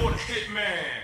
for the hitman.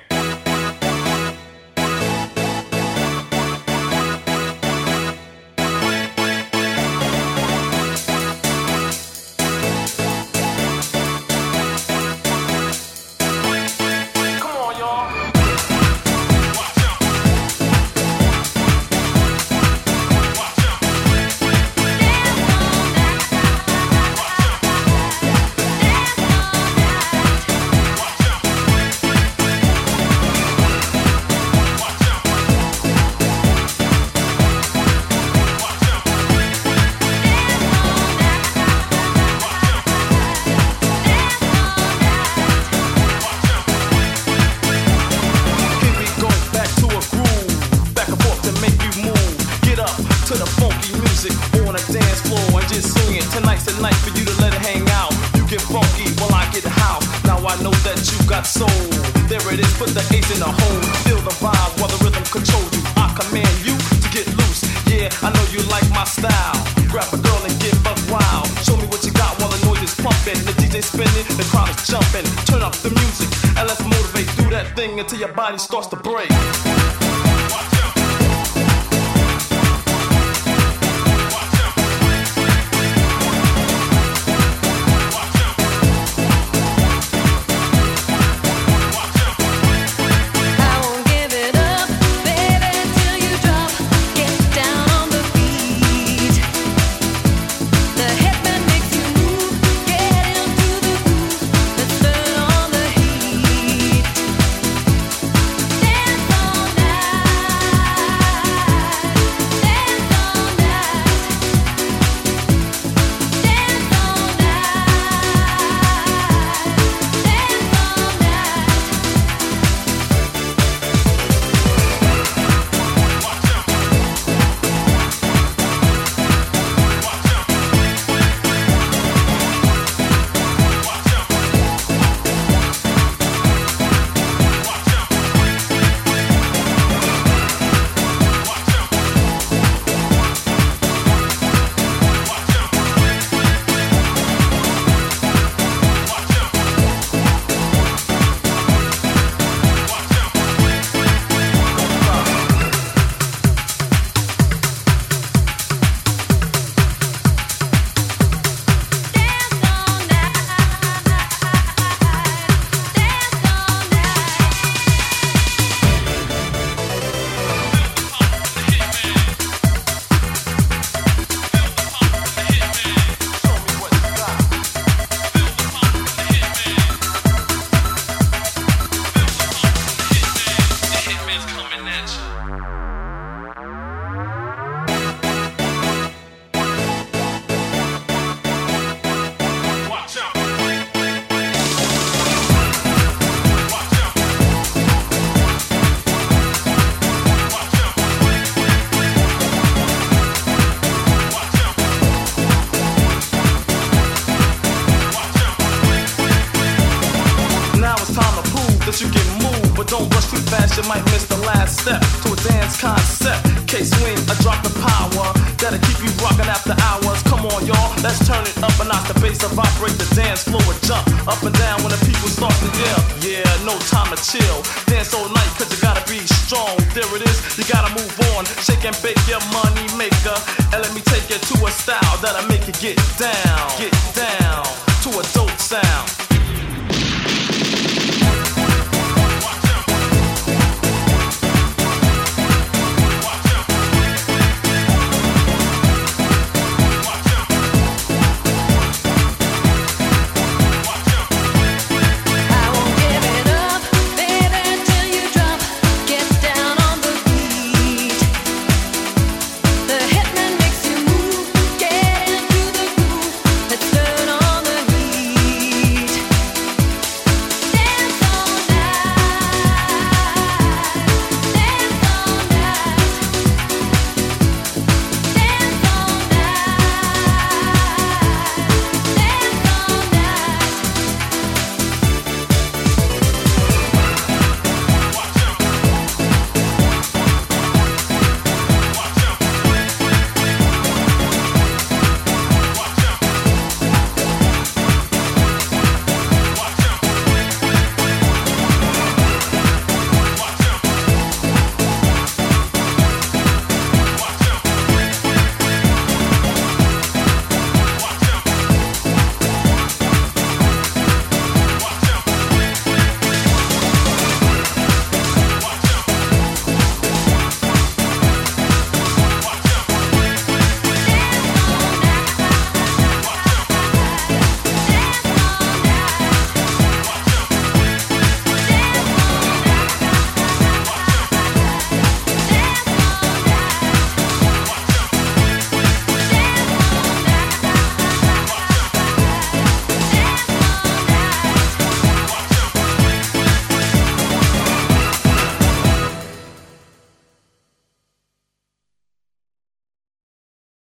To the funky music on a dance floor and just sing it. Tonight's the night for you to let it hang out. You get funky while I get house. Now I know that you got soul. There it is, put the ace in the hole. Feel the vibe while the rhythm controls you. I command you to get loose. Yeah, I know you like my style. Grab a girl and get buck wild. Show me what you got while the noise is pumping. The DJ spinning, the crowd is jumping. Turn up the music and let's motivate. Do that thing until your body starts to break. You get moved, but don't rush too fast, you might miss the last step to a dance concept. K-swing, I drop the power that'll keep you rocking after hours. Come on, y'all, let's turn it up and knock the bass and vibrate the dance floor and jump up and down when the people start to yell. Yeah, no time to chill. Dance all night, cause you gotta be strong. There it is, you gotta move on. Shake and bake your money maker. And let me take you to a style that'll make you get down. Get down.